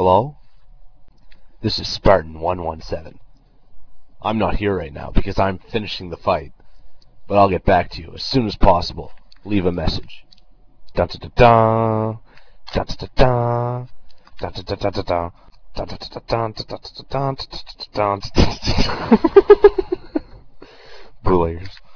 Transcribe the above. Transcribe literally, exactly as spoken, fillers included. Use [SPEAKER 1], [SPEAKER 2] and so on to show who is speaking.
[SPEAKER 1] Hello? This is Spartan one one seven. I'm not here right now because I'm finishing the fight, but I'll get back to you as soon as possible. Leave a message. Dun dun dun dun dun dun dun dun dun dun dun dun dun dun. Blue Layers.